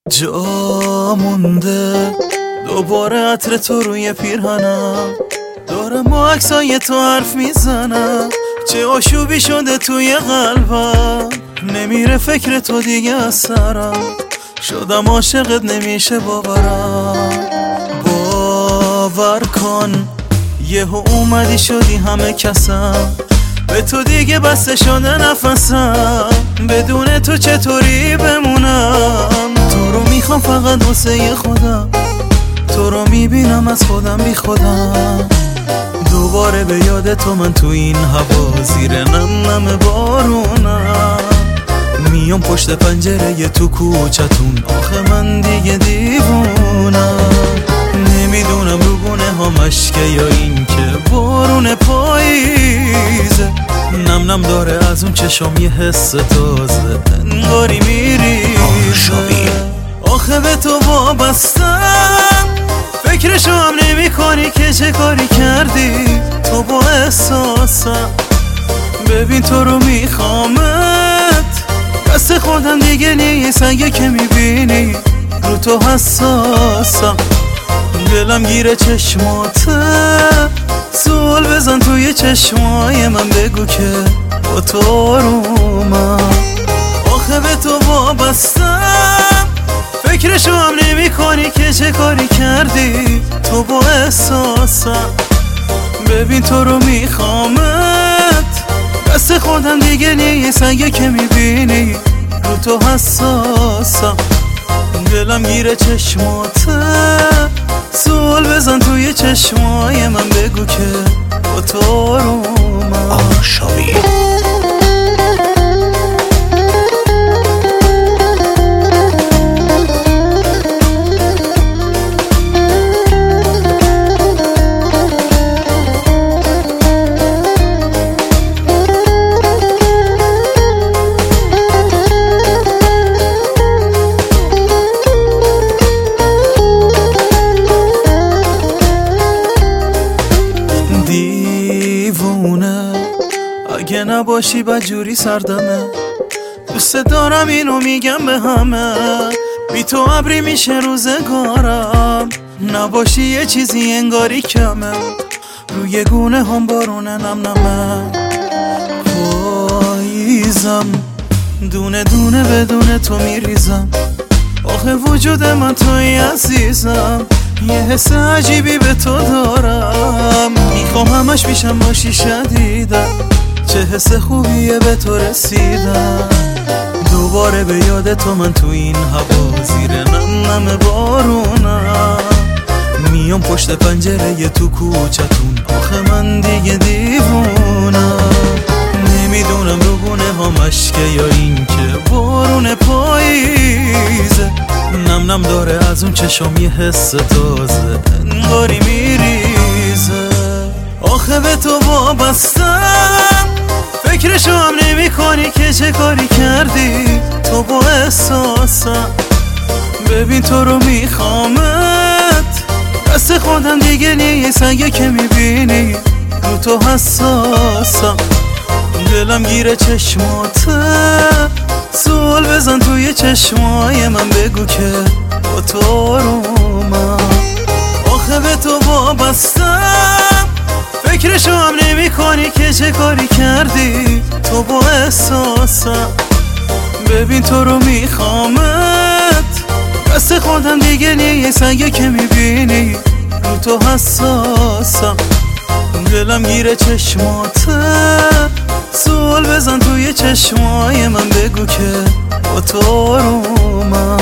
جا مونده دوباره عطر تو روی پیرهنم، دارم با عکسای تو حرف میزنم. چه آشوبی شده توی قلبم، نمیره فکر تو دیگه از سرم. شدم عاشقت نمیشه باورم. باور کن یهو اومدی شدی همه کسم، به تو دیگه بسته شده نفسم. بدون تو چطوری بمونم؟ تو رو میخوام فقط واسه خودم، تو رو میبینم از خودم بی خودم. دوباره به یاد تو من تو این هوا، زیر نم بارونم میام پشت پنجره تو کوچتون. آخه من دیگه دیوونم، نمیدونم رو گونه ها مشکه یا این که بارون پاییزه. نم داره از اون چشام یه حس تازه، انگاری میریزه. آخه به تو وابستم، فکرشو هم نمی کنی که چه کاری کردی تو با احساسم. ببین تو رو میخوامت، دست خودم دیگه نیست. اگه که میبینی رو تو حساسم، دلم گیره چشماته. سوال بزن توی چشمای من، بگو که با تو آرومم. آخه به تو وابستم، فکرشو هم نمی کنی که چه کاری کردی تو با احساسم. ببین تو رو میخوامت، دست خودم دیگه نیست. اگه که میبینی رو تو حساسم، دلم گیره چشماته. سوال بزن توی چشمای من، بگو که با تو آرومم. آرشاوی دیوونه اگه نباشی بدجوری سردمه. دوست دارم اینو میگم به همه، بی تو ابری میشه روزگارم. نباشی یه چیزی انگاری کمه، روی گونه هم بارونه نمه. پاییزم دونه دونه بدون تو میریزم. آخه وجود من توی عزیزم، یه حس عجیبی به تو دارم. میخوام همش پیشم باشی شدیدم، چه حس خوبیه به تو رسیدم. دوباره به یاد تو من تو این هوا، زیر نم بارونم میام پشت پنجره تو کوچتون. آخه من دیگه دیوونم، نمیدونم رو گونه ها مشکه یا این که بارون پاییزه. نم داره از اون چشام یه حس تازه، انگاری میریزه. آخه به تو وابستم، فکرشو هم نمی کنی که چه کاری کردی تو با احساسم. ببین تو رو میخوامت، دست خودم دیگه نیست. اگه که میبینی رو تو حساسم، دلم گیره چشماته. سوال بزن توی چشمای من، بگو که با تو آرومم. آخه به تو وابستم، فکرشو هم نمی کنی که چه کاری کردی تو با احساسم. ببین تو رو میخوامت، دست خودم دیگه نیست. اگه که میبینی رو تو حساسم، دلم گیره چشماته. سوال بزن توی چشمای من، بگو که با تو آرومم.